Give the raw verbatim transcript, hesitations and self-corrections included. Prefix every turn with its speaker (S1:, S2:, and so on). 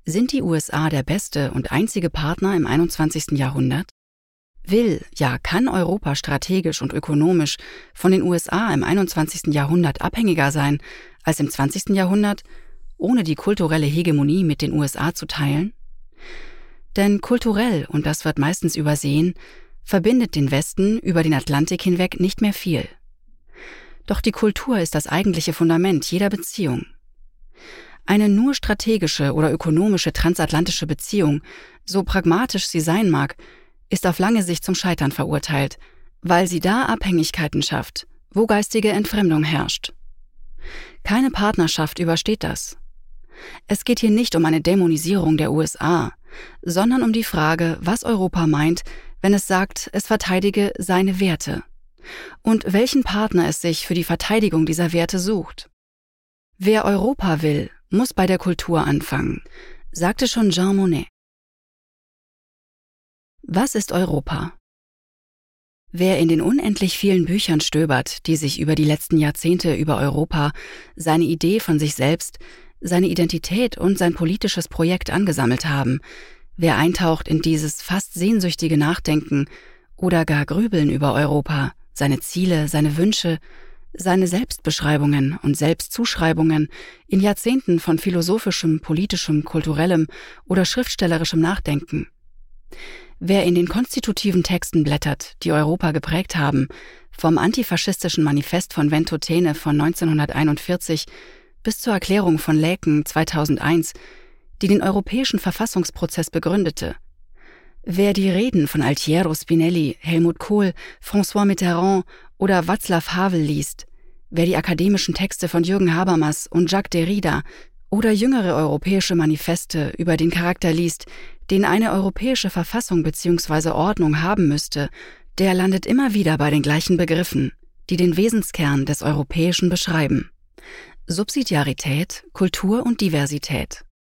S1: Sind die U S A der beste und einzige Partner im einundzwanzigsten Jahrhundert? Will, ja kann Europa strategisch und ökonomisch von den U S A im einundzwanzigsten Jahrhundert abhängiger sein als im zwanzigsten Jahrhundert, ohne die kulturelle Hegemonie mit den U S A zu teilen? Denn kulturell, und das wird meistens übersehen, verbindet den Westen über den Atlantik hinweg nicht mehr viel. Doch die Kultur ist das eigentliche Fundament jeder Beziehung. Eine nur strategische oder ökonomische transatlantische Beziehung, so pragmatisch sie sein mag, ist auf lange Sicht zum Scheitern verurteilt, weil sie da Abhängigkeiten schafft, wo geistige Entfremdung herrscht. Keine Partnerschaft übersteht das. Es geht hier nicht um eine Dämonisierung der U S A, sondern um die Frage, was Europa meint, wenn es sagt, es verteidige seine Werte und welchen Partner es sich für die Verteidigung dieser Werte sucht. Wer Europa will, muss bei der Kultur anfangen, sagte schon Jean Monnet. Was ist Europa? Wer in den unendlich vielen Büchern stöbert, die sich über die letzten Jahrzehnte über Europa, seine Idee von sich selbst, seine Identität und sein politisches Projekt angesammelt haben, wer eintaucht in dieses fast sehnsüchtige Nachdenken oder gar Grübeln über Europa, seine Ziele, seine Wünsche, seine Selbstbeschreibungen und Selbstzuschreibungen in Jahrzehnten von philosophischem, politischem, kulturellem oder schriftstellerischem Nachdenken. Wer in den konstitutiven Texten blättert, die Europa geprägt haben, vom antifaschistischen Manifest von Ventotene von neunzehnhunderteinundvierzig bis zur Erklärung von Laeken zweitausendeins, die den europäischen Verfassungsprozess begründete. Wer die Reden von Altiero Spinelli, Helmut Kohl, François Mitterrand oder Václav Havel liest, wer die akademischen Texte von Jürgen Habermas und Jacques Derrida oder jüngere europäische Manifeste über den Charakter liest, den eine europäische Verfassung bzw. Ordnung haben müsste, der landet immer wieder bei den gleichen Begriffen, die den Wesenskern des Europäischen beschreiben: Subsidiarität, Kultur und Diversität.